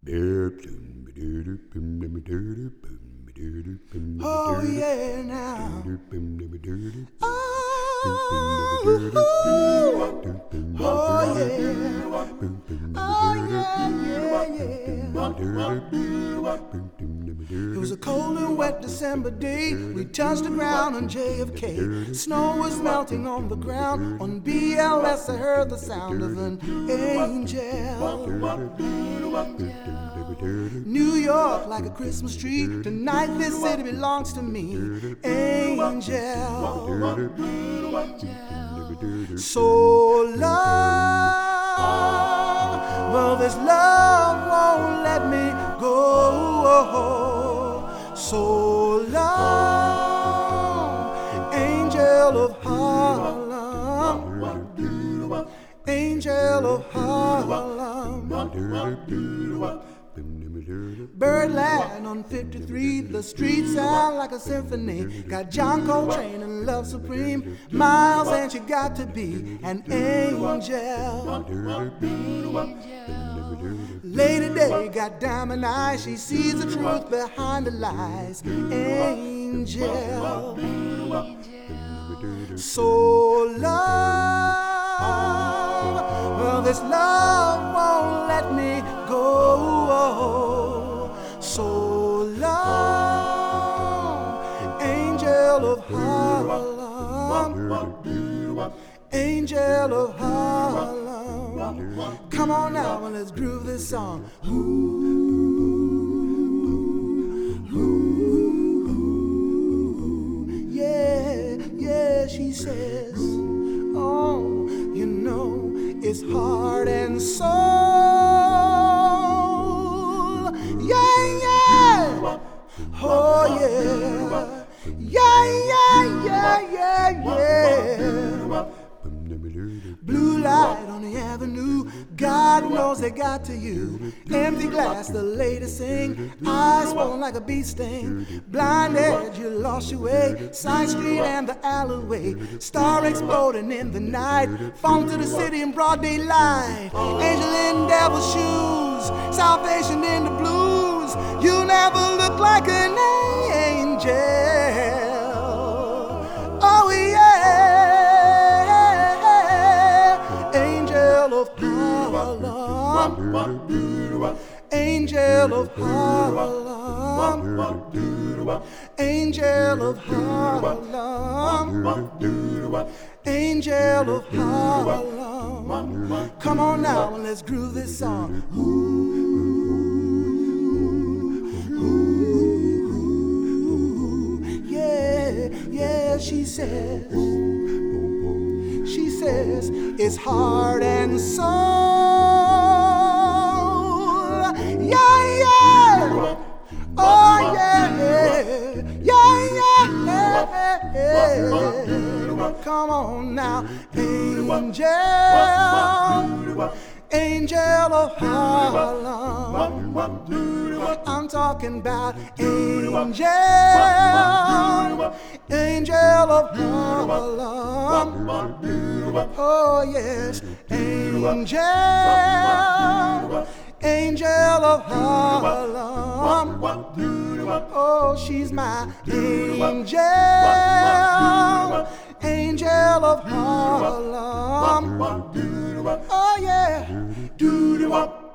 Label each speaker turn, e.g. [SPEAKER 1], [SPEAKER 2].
[SPEAKER 1] Oh yeah, now. Oh yeah. Oh yeah. It was a cold and wet December day. We touched the ground on JFK. Snow was melting on the ground. On BLS I heard the sound of an angel. New York like a Christmas tree. Tonight this city belongs to me. Angel. So love, well this love won't let me go. So long, angel of Harlem, angel of Harlem. Birdland on 53, the streets sound like a symphony. Got John Coltrane and Love Supreme. Miles and she got to be an angel. Lady Day got diamond eyes. She sees the truth behind the lies. Angel. So love, well this love won't let me go. So long, angel of Harlem, angel of Harlem. Come on now and let's groove this song. Yeah, yeah, she says, oh, you know, it's heart and soul. Yeah, yeah, oh yeah, yeah, yeah, yeah, yeah, yeah. Blue light on the avenue, God knows they got to you. Empty glass, the lady sing, eyes swollen like a bee sting. Blind edge, you lost your way. Side street and the alleyway, star exploding in the night. Funk to the city in broad daylight. Angel in devil shoes, salvation in the blues. You never look like an angel. Oh yeah. Angel of Harlem, angel of Harlem, angel of Harlem. Come on now and let's groove this song. Yeah, yeah, she says, it's heart and soul. Yeah, yeah, oh yeah, yeah, yeah, yeah. Come on now, angel, angel of Harlem. I'm talking about angel, angel of Harlem. Oh yes, angel, angel of Harlem. Oh, she's my angel, angel of Harlem. Oh yeah, doo doo wop.